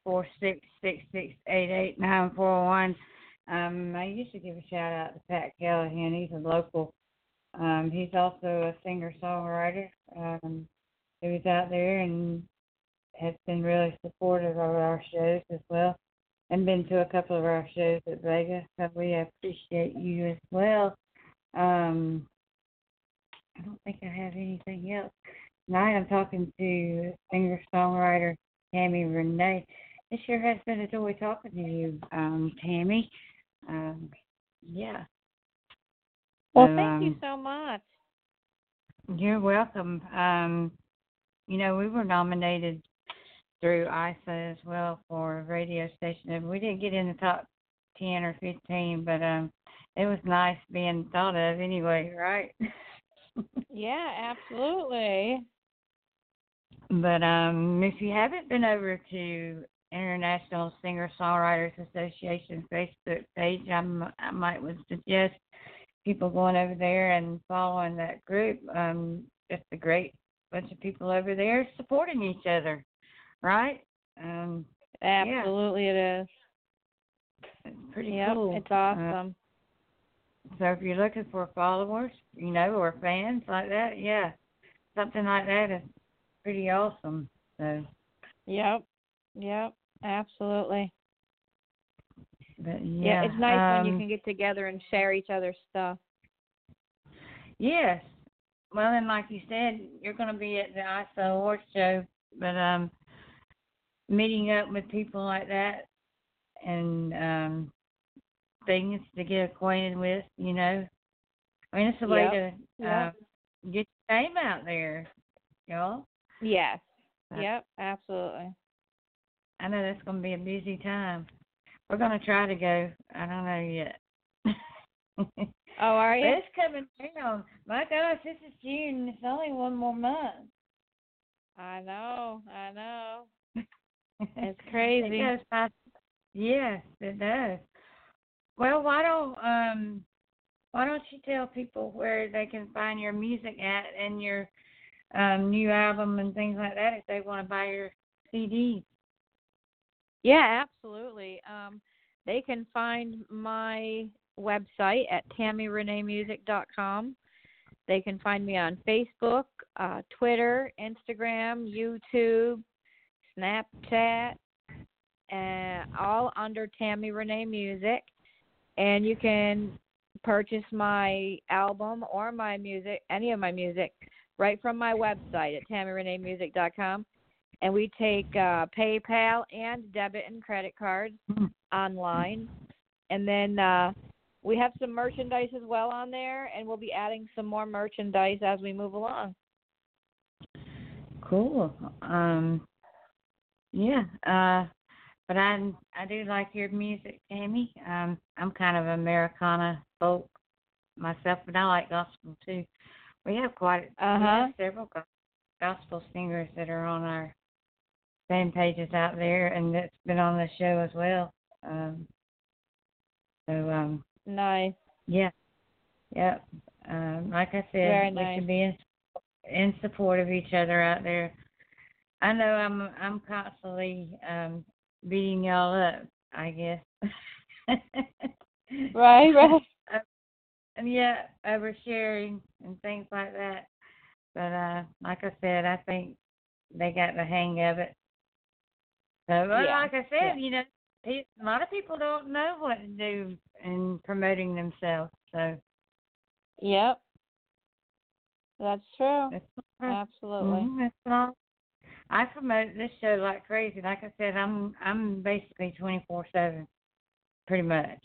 H: 646-668-8941. I used to give a shout out to Pat Callahan. He's a local. He's also a singer-songwriter. He was out there and has been really supportive of our shows as well, and been to a couple of our shows at Vegas. So we appreciate you as well. I don't think I have anything else. Tonight I'm talking to singer-songwriter Tammy Renee. It sure has been a joy talking to you, Tammy. Yeah.
G: Well,
H: So,
G: thank you so much.
H: You're welcome. We were nominated through ISA as well for a radio station. And we didn't get in the top 10 or 15, but it was nice being thought of anyway, right?
G: Yeah, absolutely.
H: But if you haven't been over to International Singer-Songwriters Association Facebook page, I might would suggest people going over there and following that group. Just a great bunch of people over there supporting each other, right?
G: Absolutely,
H: yeah.
G: it is.
H: It's pretty
G: Yep,
H: cool.
G: it's awesome.
H: So if you're looking for followers, or fans like that, yeah, something like that is pretty awesome. So.
G: Yep, absolutely.
H: But
G: Yeah, it's nice when you can get together and share each other's stuff.
H: Yes. Well, and like you said, you're going to be at the ISA Awards show, but meeting up with people like that and things to get acquainted with, I mean, it's a way to get your name out there, y'all.
G: Yes. Yep, absolutely.
H: I know that's going to be a busy time. We're going to try to go. I don't know yet.
G: Oh, are you?
H: But it's coming down. My gosh, this is June. It's only one more month.
G: I know. It's crazy.
H: It goes fast. Yes, it does. Well, why don't you tell people where they can find your music at and your new album and things like that if they want to buy your CD?
G: Yeah, absolutely. They can find my website at TammyReneeMusic.com. They can find me on Facebook, Twitter, Instagram, YouTube, Snapchat, all under Tammy Renee Music. And you can purchase my album or my music, any of my music, right from my website at TammyReneeMusic.com. And we take PayPal and debit and credit cards online. And then we have some merchandise as well on there, and we'll be adding some more merchandise as we move along.
H: Cool. But I do like your music, Tammy. I'm kind of Americana folk myself, but I like gospel too. We have we have several gospel singers that are on our fan pages out there, and that's been on the show as well.
G: Nice.
H: Yeah. Yep. Like I said, we should be in support of each other out there. I know I'm constantly beating y'all up, I guess.
G: Right.
H: Oversharing and things like that. But like I said, I think they got the hang of it. So, like I said, a lot of people don't know what to do in promoting themselves. So.
G: Yep. That's true. Absolutely.
H: That's all. I promote this show like crazy. Like I said, I'm basically 24/7, pretty much.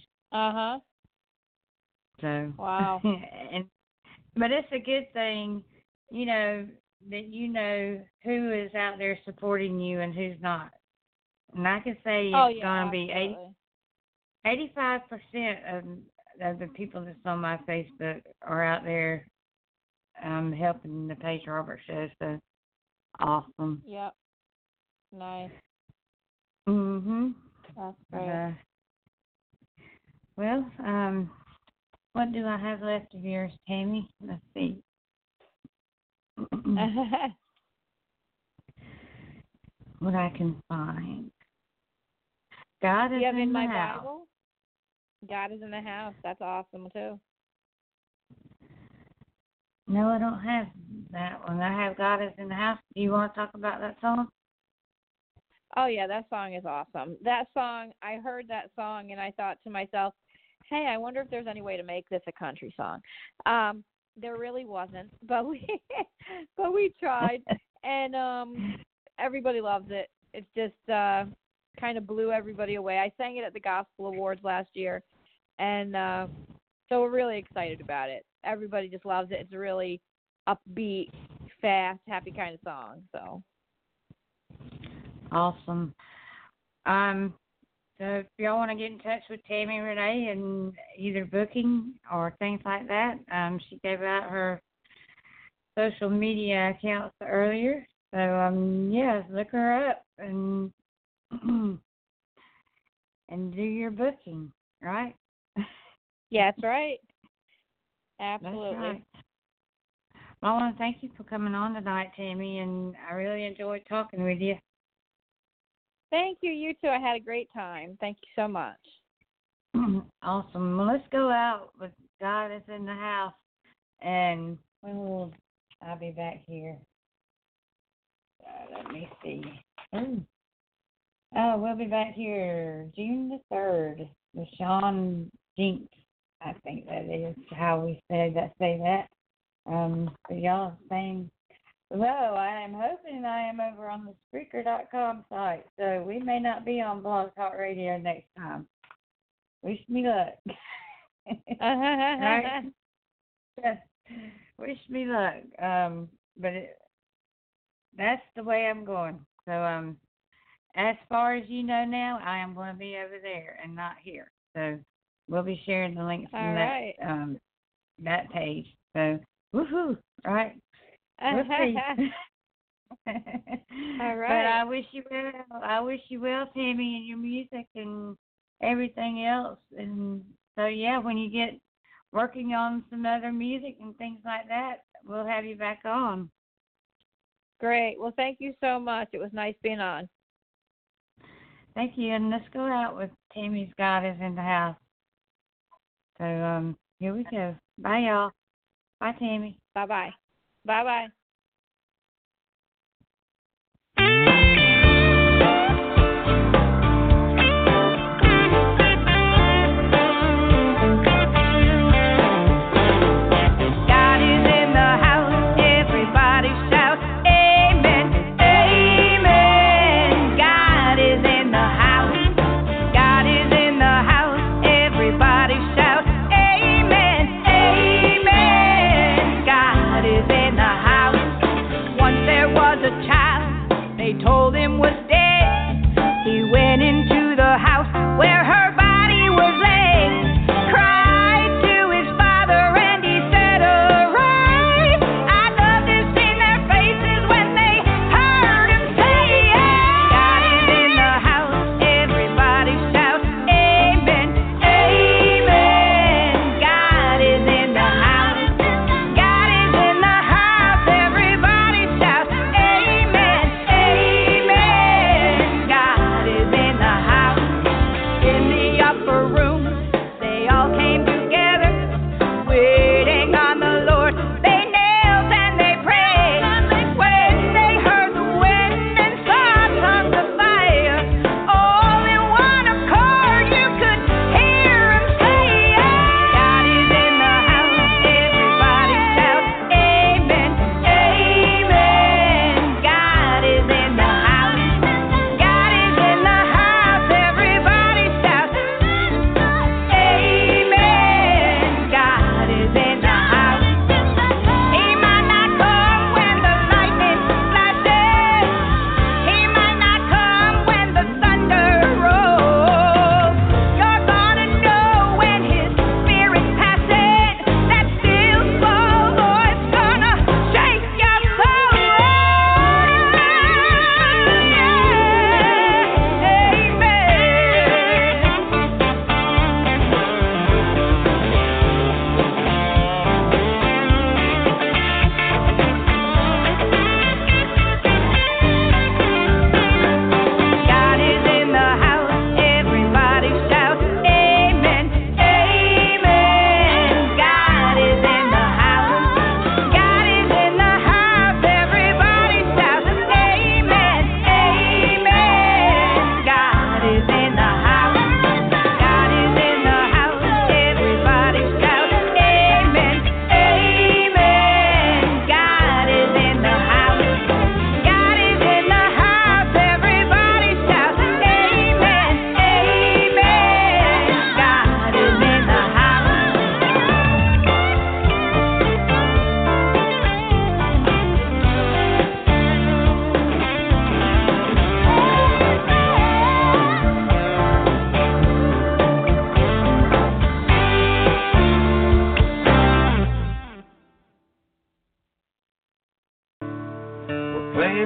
H: So.
G: Wow.
H: But it's a good thing, that who is out there supporting you and who's not. And I can say it's going to be 85% of the people that's on my Facebook are out there helping the Paige Roberts show. So awesome.
G: Yep. Nice.
H: That's
G: great.
H: What do I have left of yours, Tammy? Let's see. What I can find. God is in my house.
G: Bible? God is in the house. That's awesome too.
H: No, I don't have that one. I have God is in the house. Do you want to talk about that song?
G: Oh yeah, that song is awesome. That song, I heard that song and I thought to myself, hey, I wonder if there's any way to make this a country song. There really wasn't, but we tried, and everybody loves it. It just kind of blew everybody away. I sang it at the Gospel Awards last year, and so we're really excited about it. Everybody just loves it. It's a really upbeat, fast, happy kind of song. So
H: awesome. So if y'all want to get in touch with Tammy Renee and either booking or things like that, she gave out her social media accounts earlier. So yeah, look her up and do your booking, right?
G: Yeah, that's right. Absolutely.
H: That's right. Well, I want to thank you for coming on tonight, Tammy, and I really enjoyed talking with you.
G: Thank you. You too. I had a great time. Thank you so much.
H: Awesome. Well, let's go out with God is in the house, and I'll be back here. Let me see. Oh, we'll be back here June the 3rd with Sean Jinks. I think that is how we say that. So y'all saying hello. I am hoping I am over on the Spreaker.com site, so we may not be on Blog Talk Radio next time. Wish me luck. Right? Wish me luck. But that's the way I'm going. So as far as you know now, I am going to be over there and not here. So we'll be sharing the links from that page. So woohoo! All right. We'll see.
G: All right.
H: But I wish you well. I wish you well, Tammy, and your music and everything else. And so yeah, when you get working on some other music and things like that, we'll have you back on.
G: Great. Well, thank you so much. It was nice being on.
H: Thank you. And let's go out with Tammy's God is in the house. So here we go. Bye, y'all. Bye, Tammy.
G: Bye-bye. Bye-bye.
F: In the house.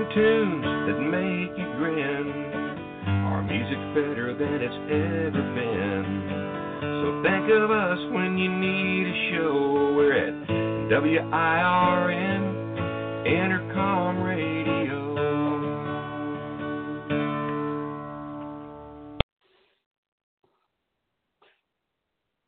I: tunes that make you grin. Our music's better than it's ever been. So think of us when you need a show. We're at WIRN, Intercom